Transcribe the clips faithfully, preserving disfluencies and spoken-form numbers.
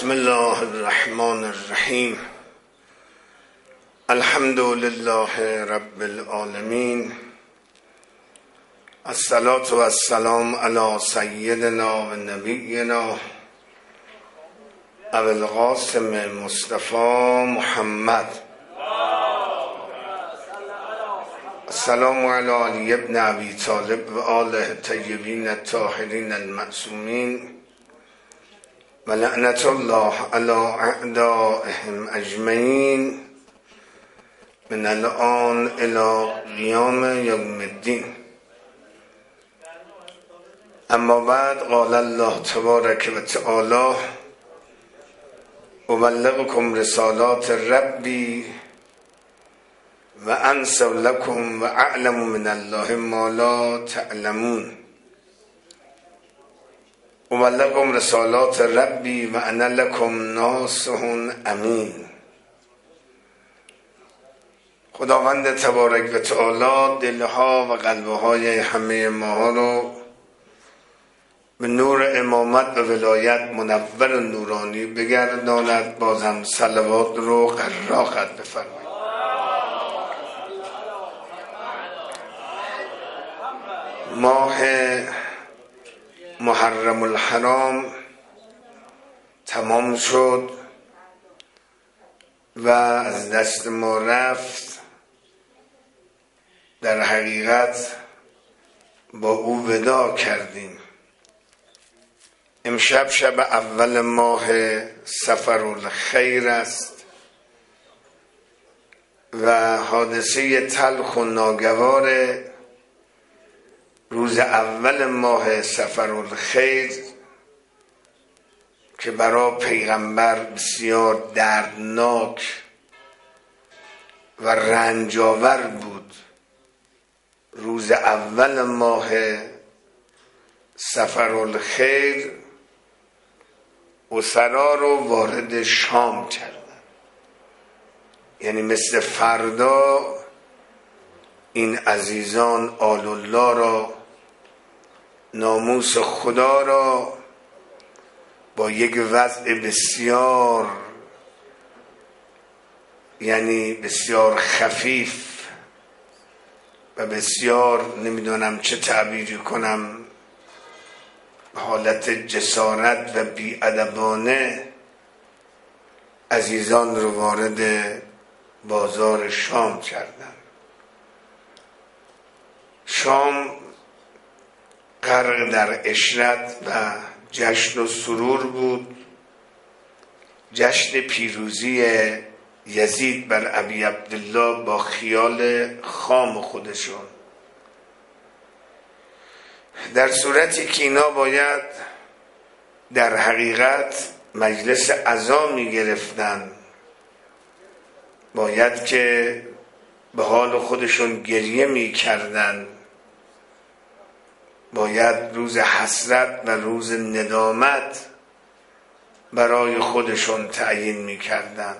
بسم الله الرحمن الرحیم. الحمد لله رب العالمین. الصلاة و السلام علی سیدنا و نبینا ابی القاسم مصطفی محمد. السلام علی علی ابن ابی طالب و آله الطیبین الطاهرین المعصومین و لعنت الله علی اعدائهم اجمعین من الان الی قیام یوم الدین. اما بعد، قال الله تبارک و تعالی: ابلغکم رسالات ربی و انصح لکم و اعلم من الله ما لا تعلمون. ابلغکم رسالات ربی و انا لکم ناصح امین. خداوند تبارک و تعالی دلها و قلبهای همه ما رو به نور امامت و ولایت منور و نورانی بگرداند. بازم صلوات رو قراقت بفرمایید. ماه محرم الحرام تمام شد و از دست ما رفت. در حقیقت با او ودا کردیم. امشب شب اول ماه صفرالخیر است و حادثه تلخ و ناگوار روز اول ماه صفرالخیر که برای پیغمبر بسیار دردناک و رنجاور بود. روز اول ماه صفرالخیر اسرا رو وارد شام کردن، یعنی مثل فردا این عزیزان آل الله را، ناموس خدا را با یک وضع بسیار یعنی بسیار خفیف و بسیار نمیدونم چه تعبیری کنم، حالت جسارت و بی‌ادبانه عزیزان رو وارد بازار شام کردن. شام غرق در عشرت و جشن و سرور بود. جشن پیروزی یزید بر ابی عبدالله با خیال خام خودشون، در صورتی که اینا باید در حقیقت مجلس عزا می گرفتن، باید که به حال خودشون گریه می کردن، باید روز حسرت و روز ندامت برای خودشون تعیین می کردن.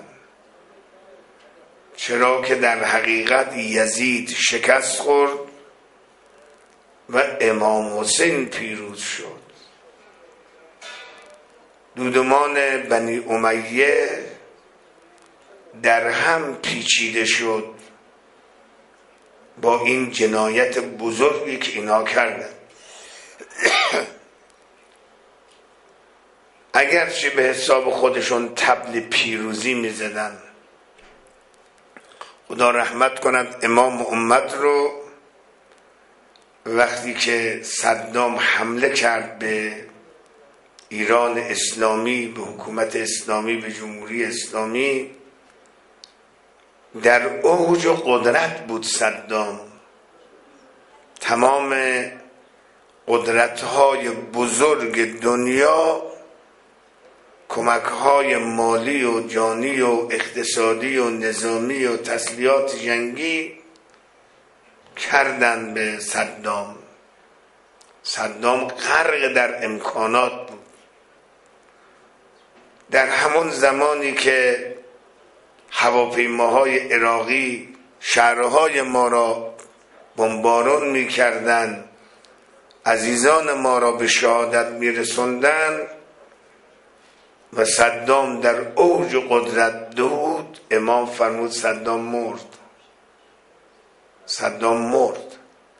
چرا که در حقیقت یزید شکست خورد و امام حسین پیروز شد. دودمان بنی امیه در هم پیچیده شد با این جنایت بزرگی که اینا کردن. اگرچه به حساب خودشون طبل پیروزی می زدن، خدا رحمت کند امام امت رو وقتی که صدام حمله کرد به ایران اسلامی، به حکومت اسلامی، به جمهوری اسلامی، در اوج قدرت بود صدام. تمام قدرت‌های بزرگ دنیا کمک‌های مالی و جانی و اقتصادی و نظامی و تسلیحات جنگی کردن به صدام. صدام غرق در امکانات بود. در همون زمانی که هواپیماهای عراقی شهرهای ما را بمباران می کردن، عزیزان ما را به شهادت می رسوندن، و صدام در اوج قدرت دود، امام فرمود صدام مرد. صدام مرد.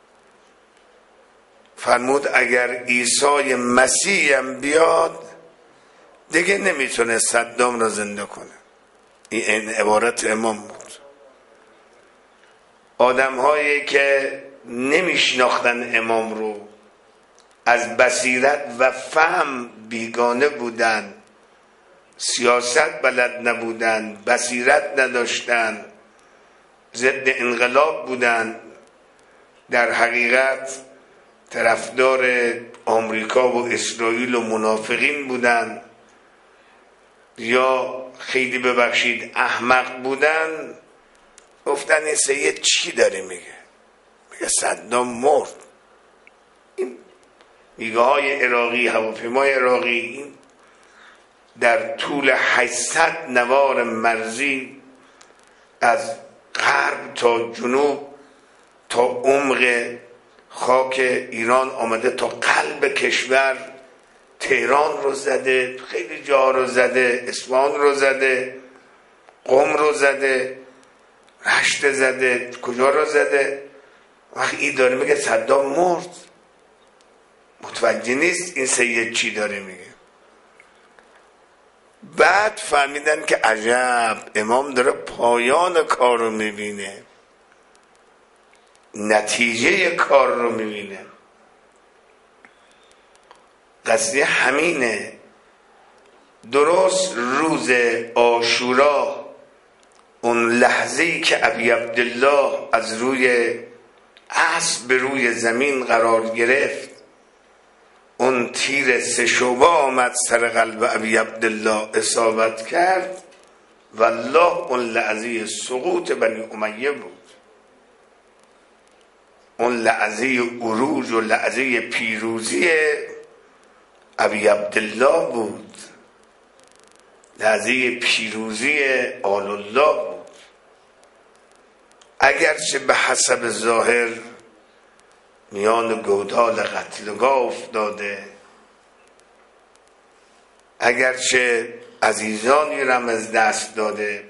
فرمود اگر عیسی مسیح هم بیاد دیگه نمیتونه صدام را زنده کنه. این عبارت امام بود. آدم هایی که نمیشناختن امام رو، از بصیرت و فهم بیگانه بودن، سیاست بلد نبودن، بصیرت نداشتن، ضد انقلاب بودن، در حقیقت طرفدار آمریکا و اسرائیل و منافقین بودن، یا خیلی ببخشید احمق بودن، گفتن این سید چی داره میگه؟ میگه صدام مرد. این میگه های عراقی، هواپیمای عراقی، این در طول هشتصد نوار مرزی از غرب تا جنوب تا عمق خاک ایران آمده، تا قلب کشور، تهران رو زده، خیلی جا رو زده، اصفهان رو زده، قم رو زده، رشت زده، کجا رو زده. وقتی این داره میگه صدام مرد، متوجه نیست این سید چی داره میگه. بعد فهمیدن که عجب، امام داره پایان کار رو میبینه، نتیجه کار رو میبینه. قضیه همینه. درست روز عاشورا، اون لحظه‌ای که ابی عبدالله از روی اسب به روی زمین قرار گرفت، اون تیر سه شعبه آمد سر قلب ابی عبدالله اصابت کرد، والله اون لحظه سقوط بنی امیه بود. اون لحظه عروج و لحظه پیروزی ابی عبدالله بود، لحظه پیروزی آل الله بود. اگرچه به حسب ظاهر میان گودال قتلگاه افتاده، اگرچه عزیزانی رم از دست داده،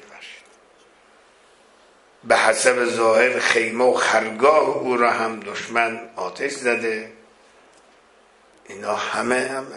به حسب ظاهر خیمه و خرگاه او را هم دشمن آتش زده، اینا همه همه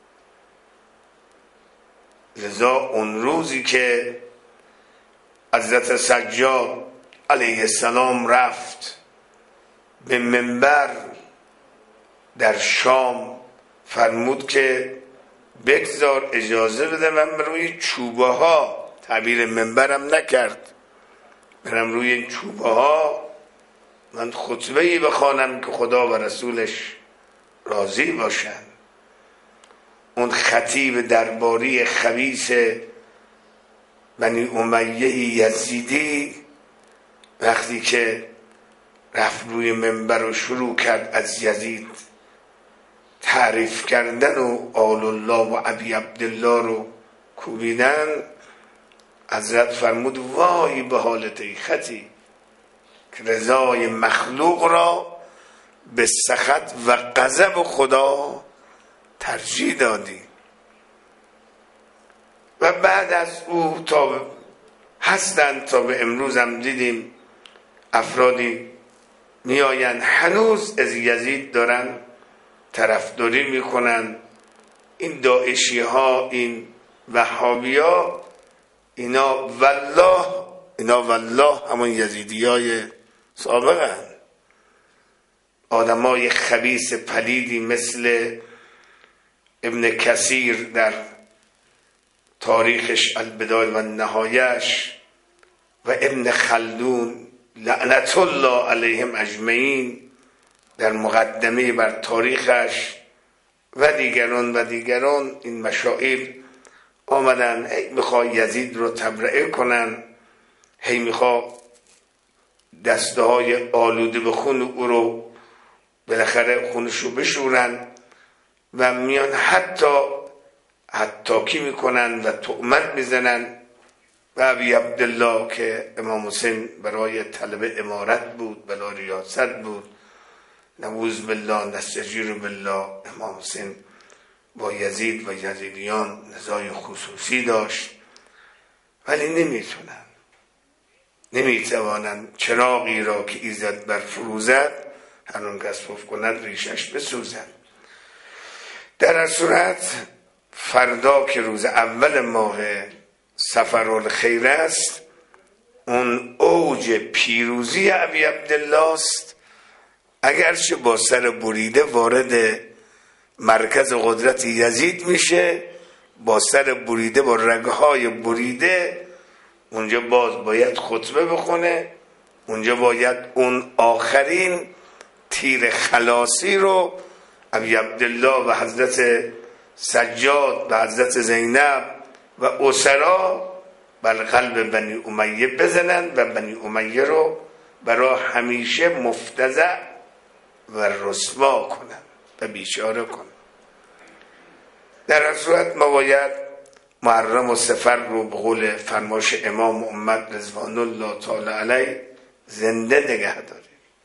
لذا اون روزی که حضرت سجاد علیه السلام رفت به منبر در شام، فرمود که بگذار اجازه بده من روی چوبه ها، تعبیر منبرم نکرد، برم روی این چوبه ها من خطبه ای بخوانم که خدا و رسولش راضی باشن. اون خطیب درباری خبیث بنی امیه یزیدی وقتی که رفت روی منبر و شروع کرد از یزید تعریف کردن و آل الله و ابی عبدالله رو کوبیدن، حضرت فرمود وای به حالت ای خطیب که رضای مخلوق را به سخط و غضب خدا ترجیح دادی. و بعد از او تا هستند، تا به امروز هم دیدیم افرادی میآیند هنوز از یزید دارن طرفداری میکنن. این داعشی ها، این وهابی ها، اینا والله اینا والله همون یزیدی های سابقن، آدمای خبیث پلیدی مثل ابن کثیر در تاریخش البدایه و نهایش و ابن خلدون لعنت الله علیهم اجمعین در مقدمه بر تاریخش و دیگران و دیگران، این مشایخ آمدن هی میخواه یزید رو تبرئه کنن، هی میخواه دسته های آلوده به خون او رو بالاخره خونش رو بشورن و میان حتی حتاکی میکنن و تهمت میزنن و ابی عبدالله که امام حسین برای طلب امارت بود، بلا ریاست بود، نعوذ بالله نستجیر بالله، امام حسین با یزید و یزیدیان نزاع خصوصی داشت، ولی نمیتونن نمیتوانند چراغی را که ایزد بر فروزد هنون کسب کند ریشش بسوزد. در صورت فردا که روز اول ماه صفرالخیر است، اون اوج پیروزی ابی عبدالله است. اگرچه با سر بریده وارد مرکز قدرت یزید میشه، با سر بریده، با رگهای بریده، اونجا باز باید خطبه بخونه، اونجا باید اون آخرین تیر خلاصی رو ابی عبدالله و حضرت سجاد و حضرت زینب و اسرا بر قلب بنی امیه بزنن و بنی امیه رو برای همیشه مفتضع و رسوا کنن و بیچاره کنن. در هر صورت ما باید محرم و صفر رو به قول فرمایش امام محمد رضوان الله تعالی علیه زنده نگه داریم.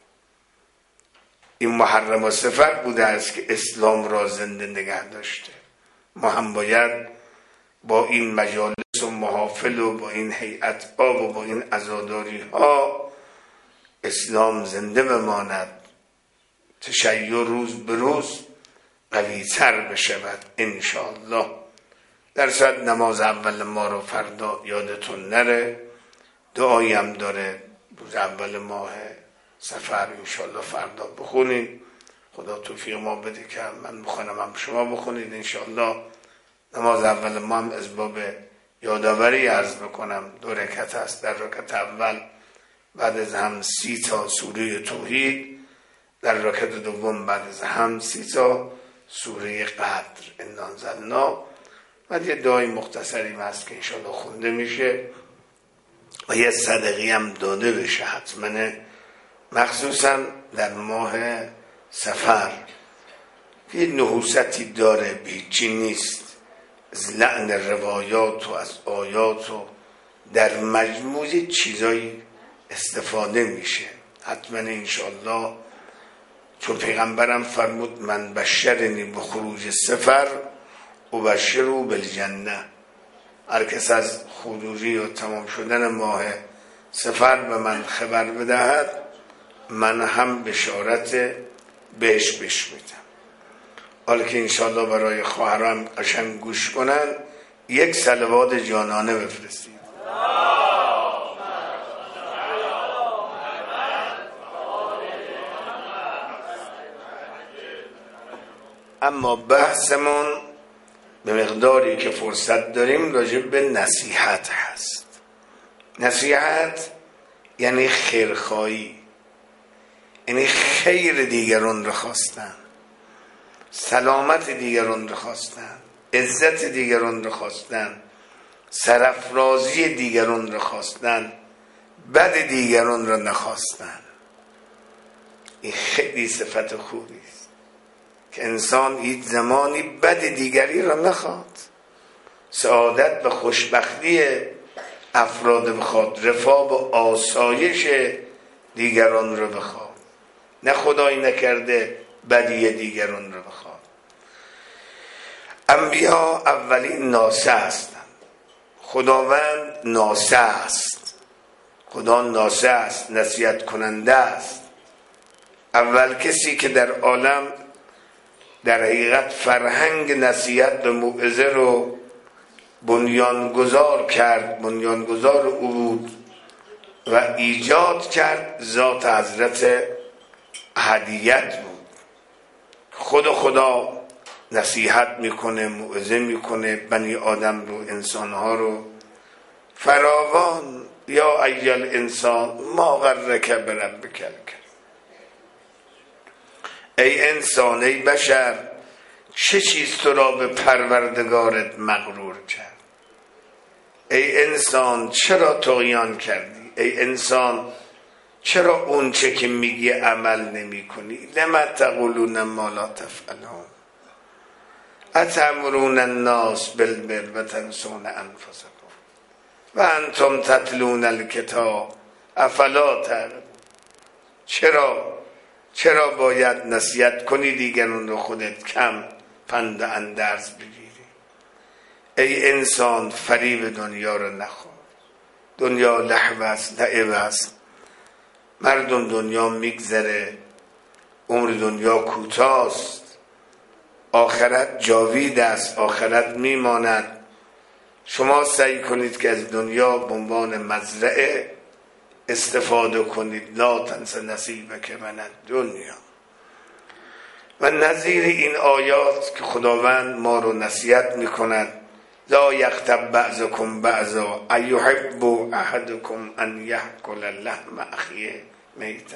این محرم و صفر بوده است که اسلام را زنده نگه داشته. ما هم باید با این مجالس و محافل و با این هیئت ها و با این عزاداری ها اسلام زنده بماند، تشیع روز به روز قوی تر بشود انشاءالله. در صد نماز اول ما رو فردا یادتون نره، دعایی هم داره روز اول ماه سفر انشاءالله فردا بخونید. خدا توفیق ما بده که من بخونم هم شما بخونید انشاءالله. نماز اول ما هم از باب یادآوری عرض بکنم، دو رکعت است. در رکعت اول بعد از هم سی تا سوره توحید، در رکعت دوم بعد از هم سی تا سوره قدر انا انزلنا، بعد یه دعای مختصری هست که انشاءالله خونده میشه و یه صدقی هم داده بشه حتما، مخصوصا در ماه سفر. یه نحوستی داره، بیچی نیست، از لعن روایات و از آیات و در مجموع چیزایی استفاده میشه حتما انشاءالله. چون پیغمبرم فرمود من بشرنی به خروج سفر و بشرو بالجنه، هر کس از خروجی و تمام شدن ماه سفر به من خبر بدهد، من هم بشارت بهش بش میدم. حالا که انشاءالله برای خواهرام قشنگ گوش کنن، یک صلوات جانانه بفرستیم. اما بحثمون به مقداری که فرصت داریم راجع به نصیحت هست. نصیحت یعنی خیرخواهی، یعنی خیر دیگران رو خواستن، سلامت دیگران رو خواستن، عزت دیگران رو خواستن، سرافرازی دیگران رو خواستن، بد دیگران رو نخواستن. این خیلی صفت خوبی است که انسان هیچ زمانی بد دیگری رو نخواد، سعادت و خوشبختی افراد بخواد، رفاه و آسایش دیگران رو بخواد، نه خدایی نکرده بدی دیگران رو بخواد. انبیا اولین ناصح هستند. خداوند ناصح است، خدا ناصح است، نصیحت کننده است. اول کسی که در عالم در حقیقت فرهنگ نصیحت و موعظه رو بنیانگذار کرد، بنیانگذار او بود و ایجاد کرد، ذات حضرت احدیت بود. خود خدا نصیحت میکنه، موعظه میکنه بنی آدم رو، انسانها رو فراوان. یا ایال انسان ما غرک بربک الکریم، ای انسان، ای بشر، چه چیز تو را به پروردگارت مغرور کرد؟ ای انسان چرا طغیان کردی؟ ای انسان چرا اون چه که میگی عمل نمی کنی؟ لما تقولون ما لا تفعلون اتأمرون الناس بالبر و تنسون انفسکم و انتم تتلون الکتاب افلا تعقلون. چرا چرا باید نصیحت کنی دیگران رو، خودت کم پند اندرز بگیری. ای انسان فریب دنیا رو نخور. دنیا لهو است، لعب است. مردم دنیا میگذره، عمر دنیا کوتاست، آخرت جاوید است، آخرت میماند. شما سعی کنید که از دنیا به عنوان مزرعه استفاده کنید. لا تنس نصیبک من الدنیا. و نظیر این آیات که خداوند ما رو نصیحت میکند، لا یغتب بعضکم بعضا ایحب احدکم ان یأکل لحم اخیه میتا.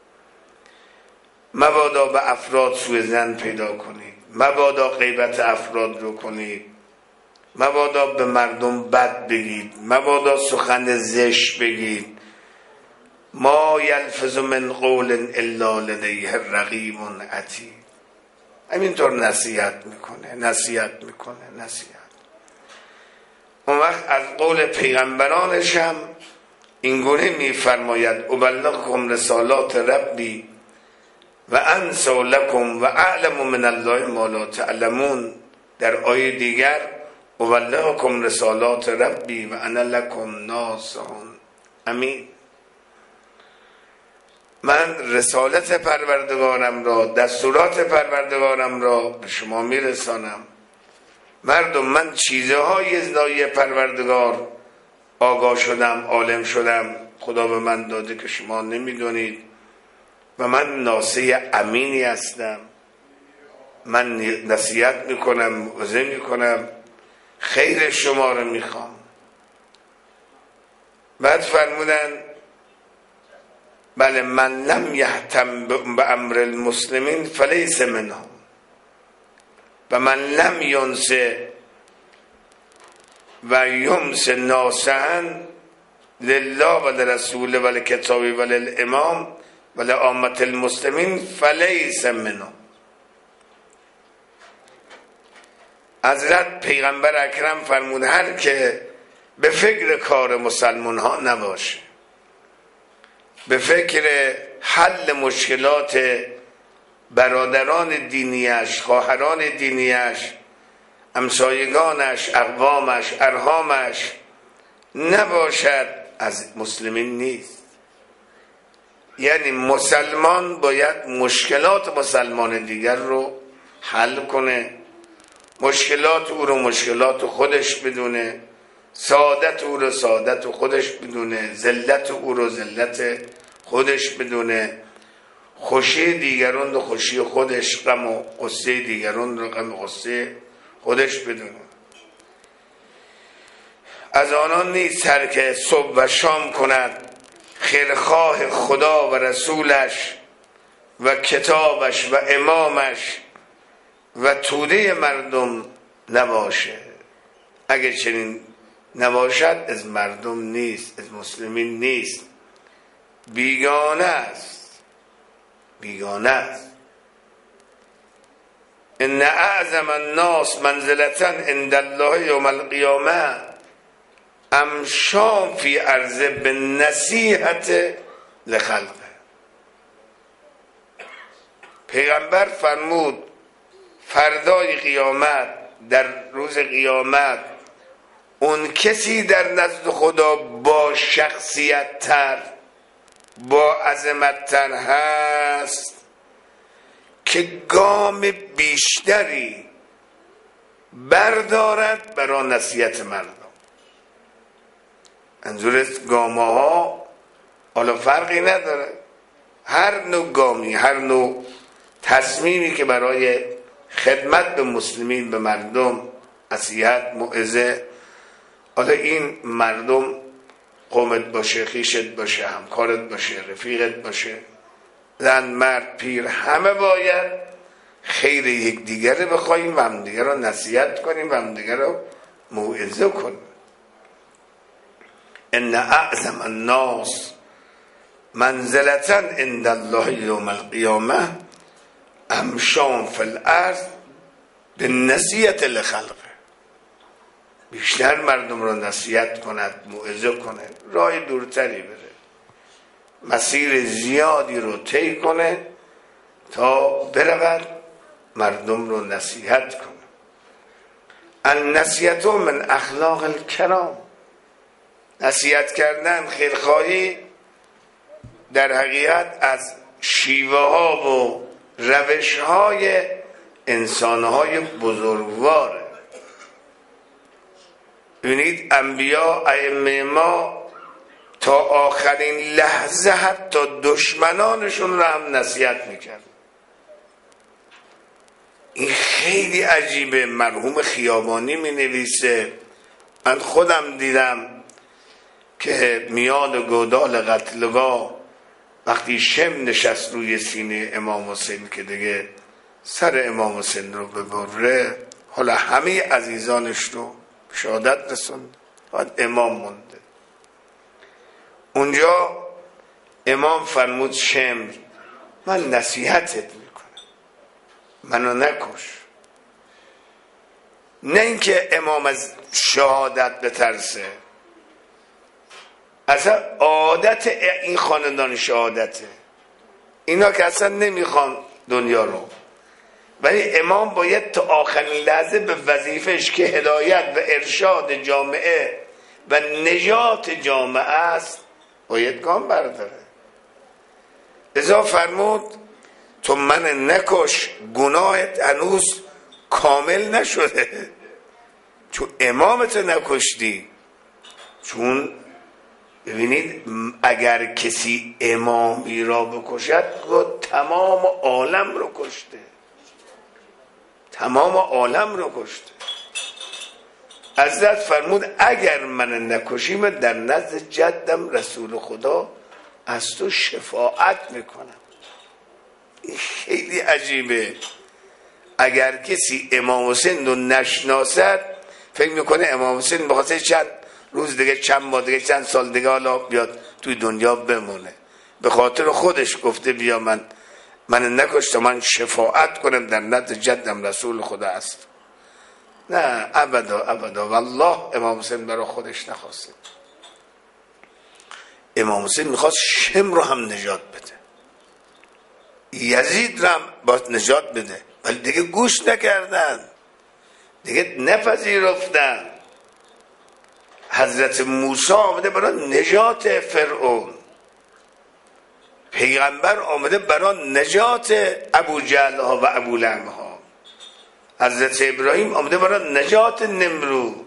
مبادا به افراد سوء ظن پیدا کنید، مبادا غیبت افراد رو کنید، مبادا به مردم بد بگید، مبادا سخن زشت بگید. ما یلفظ من قول الا لدیه رقیب عتید. همینطور نصیحت میکنه نصیحت میکنه نصیحت. اون وقت از قول پیغمبرانش هم اینگونه میفرماید ابلغکم رسالات ربی و انصح لکم و اعلم من الله ما لا تعلمون. در آیه دیگر ابلغکم رسالات ربی و انا لکم ناصح امین. من رسالت پروردگارم را، دستورات پروردگارم را به شما میرسانم. مردم، من چیزهای ازای پروردگار آگاه شدم، عالم شدم، خدا به من داده که شما نمیدونید و من ناصح امینی هستم. من نصیحت میکنم، موعظه میکنم، خیر شما رو میخوام. بعد فرمودن بله من لم یهتم به امر المسلمین فلیس منهم و من لم ینس و یمس ناصحا لله و لرسول و لکتاب و للامام و لعامة المسلمین فلیس منهم. حضرت پیغمبر اکرم فرمود هر که به فکر کار مسلمان ها نباشه، به فکر حل مشکلات برادران دینیش، خواهران دینیش، همسایگانش، اقوامش، ارحامش نباشد، از مسلمین نیست. یعنی مسلمان باید مشکلات مسلمان دیگر رو حل کنه، مشکلات او رو مشکلات خودش بدونه، سعادت او رو سعادت خودش بدونه، ذلت او رو ذلت خودش بدونه، خوشی دیگران رو خوشی خودش، غم و غصه دیگران رو غم و غصه خودش بدونه. از آنان نیست هر که صبح و شام کند خیرخواه خدا و رسولش و کتابش و امامش و توده مردم نباشه. اگه چنین نباشد از مردم نیست، از مسلمین نیست، بیگانه است، بیگانه است. ان اعظم الناس منزلتا عند الله یوم القیامه امشام فی ارض بالنصیحة لخلقه. پیغمبر فرمود فردای قیامت، در روز قیامت، اون کسی در نزد خدا با شخصیت تر، با عظمت تر هست که گام بیشتری بردارد برای نصیحت مردم. منظور گامه ها حالا فرقی نداره، هر نوع گامی، هر نوع تصمیمی که برای خدمت به مسلمین، به مردم، نصیحت، موعظه، حالا این مردم قومت باشه، خیشت باشه، همکارت باشه، رفیقت باشه، زن، مرد، پیر، همه باید خیر یک دیگر رو بخواهیم و هم دیگر رو نصیحت کنیم و هم دیگر رو موعظه کنیم. ان اعظم الناس منزلتا عند الله یوم القیامه امشام فی الارض بالنصیحة لخلقه. بیشتر مردم رو نصیحت کند، موعظه کنه، راه دورتری بره، مسیر زیادی رو طی کنه تا برود مردم رو نصیحت کنه. النصیحت من اخلاق الکرام، نصیحت کردن، خیرخواهی در حقیقت از شیوه ها و روش های انسان های بزرگواره. ببینید انبیا ائمه ما تا آخرین لحظه حتی دشمنانشون رو هم نصیحت میکرد. این خیلی عجیبه. مرحوم خیابانی می نویسه، من خودم دیدم که میاد گودال قتلگاه وقتی شم نشست روی سینه امام حسین که دیگه سر امام حسین رو ببره، حالا همه عزیزانش رو شهادت رسوند، بعد امام مونده. اونجا امام فرمود شمر من نصیحتت میکنم، منو نکش. نه اینکه امام از شهادت بترسه، اصلا عادت این خاندان شهادته، اینا که اصلا نمیخوان دنیا رو، ولی امام باید تا آخرین لحظه به وظیفهش که هدایت و ارشاد جامعه و نجات جامعه است باید گام برداره. لذا فرمود تو من نکش، گناهت هنوز کامل نشده، چون امامت نکشتی. چون ببینید اگر کسی امامی را بکشد گفت تمام عالم رو کشته، تمام عالم رو کشته. حضرت فرمود اگر من نکشیم در نزد جدم رسول خدا از تو شفاعت میکنم. این خیلی عجیبه. اگر کسی امام حسین رو نشناسد فکر میکنه امام حسین بخاطر چند روز دیگه، چند ماه دیگه، چند سال دیگه حالا بیاد توی دنیا بمونه. به خاطر خودش گفته بیا من من نکش تا من شفاعت کنم در نزد جدم رسول خدا است. نه ابدا ابدا، والله امام حسین برای خودش نخواسته. امام حسین میخواست شم رو هم نجات بده، یزید رو هم باید نجات بده، ولی دیگه گوش نکردن، دیگه نپذیرفتن. حضرت موسی آمده برای نجات فرعون، پیغمبر آمده برای نجات ابو جهل ها و ابو لهب ها، حضرت ابراهیم آمده برای نجات نمرود.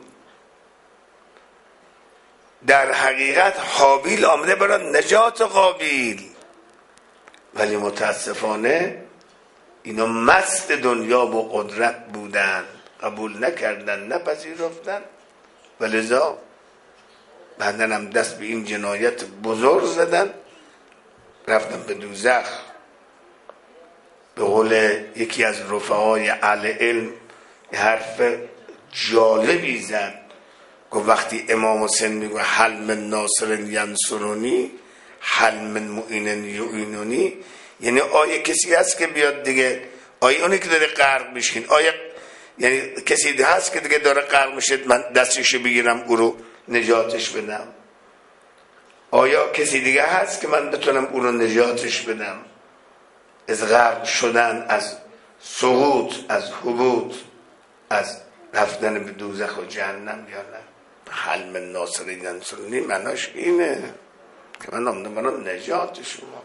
در حقیقت حابیل آمده برای نجات قابیل، ولی متاسفانه اینا مست دنیا و قدرت بودن، قبول نکردن، نپذیرفتن، ولذا بعدن هم دست به این جنایت بزرگ زدن، رفتن به دوزخ. به قول یکی از رفقای اهل علم یه حرف جالبی زد، گفت وقتی امام حسین میگه هل من ناصر ینصرونی هل من معین یعینونی، یعنی آیا کسی هست که بیاد دیگه، آیا اونی که داره غرق میشین، آیا یعنی کسی هست که دیگه داره غرق میشه من دستش بگیرم او رو نجاتش بدم؟ آیا کسی دیگه هست که من بتونم او رو نجاتش بدم از غرق شدن، از سقوط، از هبوط، از رفتن به دوزخ و جهنم؟ یا نه؟ حل من ناصر ینصرونی معناش اینه که من آمدم برای نجات شما.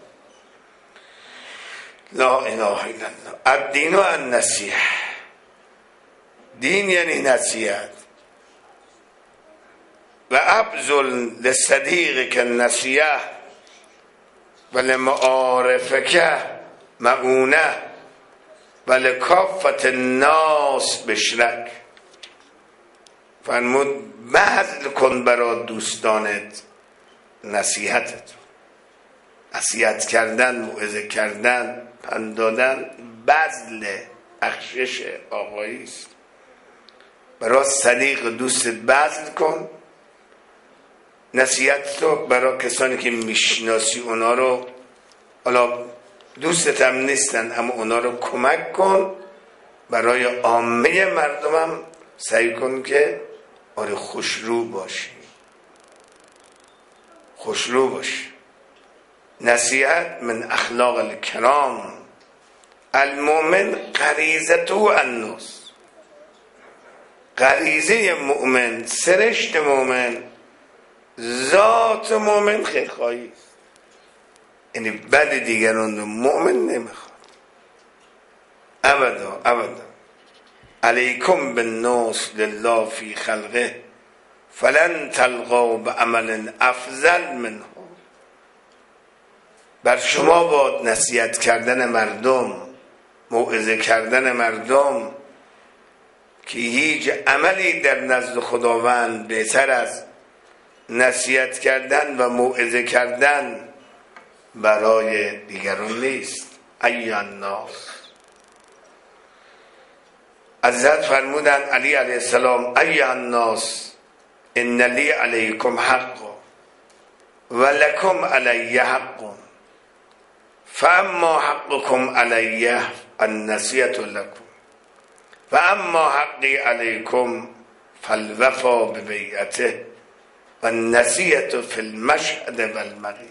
لا اله الا الله. الدین و النصیحه، دین یعنی نصیحت. و ابذل لصدیق که نصیحه و لمعارفک معونه و لکافت الناس بشرک. فرمود بذل کن برای دوستانت نصیحتت، نصیحت کردن، موعظه کردن، پند دادن بذل، بخشش آقایی است. برای صدیق دوستت بذل کن نصیحت تو، برای کسانی که میشناسی اونا رو، حالا دوستت هم نیستن اما اونا رو کمک کن. برای عامه مردمم سعی کن که آره خوشرو باشی، خوشرو باشی. نصیحت من اخلاق الکرام، المؤمن غریزته النصح، غریزه مؤمن، سرشت مؤمن، ذات مؤمن خیرخواهی است. یعنی بد دیگران رو مؤمن نمیخواد ابدا ابدا. علیکم بالناس لله فی خلقه فلن تلقوا بعمل افضل منه. بر شما باید نصیحت کردن مردم، موعظه کردن مردم که هیچ عملی در نزد خداوند بهتر از نصیحت کردن و موعظه کردن برای دیگران نیست. ایها الناس، حضرت فرمودن علی علیه السلام ایها الناس ان لی علیکم حق و لکم علی حق فاما حقكم علی النصیحة لکم و اما حقی علیکم فالوفا ببیعته و النصیحة فی المشهد و المغیب.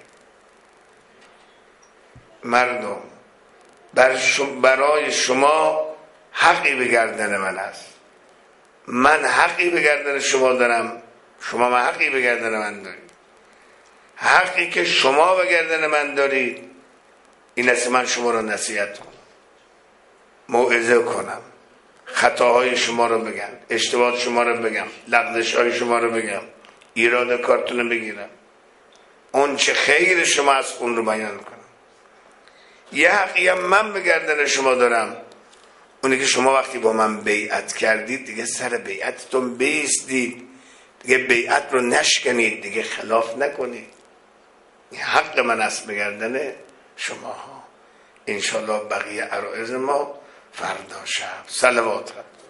مردم بر شما برای شما حقی به گردن من است، من حقی به گردن شما دارم، شما من حقی به گردن من دارید. حقی که شما به گردن من دارید این است من شما را نصیحت کنم، موعظه کنم، خطاهای شما رو بگم، اشتباهات شما رو بگم، لغزش های شما رو بگم، ایراد کارتون رو بگیرم، اون چه خیر شما از اون رو بیان کنم. یه حقی هم من به گردن شما دارم، اونی که شما وقتی با من بیعت کردید دیگه سر بیعتتون بیستید، دیگه بیعت رو نشکنید، دیگه خلاف نکنید. این حق من است به گردن شما ها. انشالله بقیه عرائض ما فردا شب. صلوات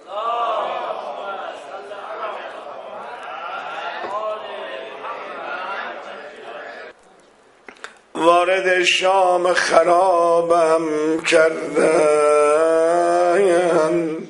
وارد شام خرابم کردن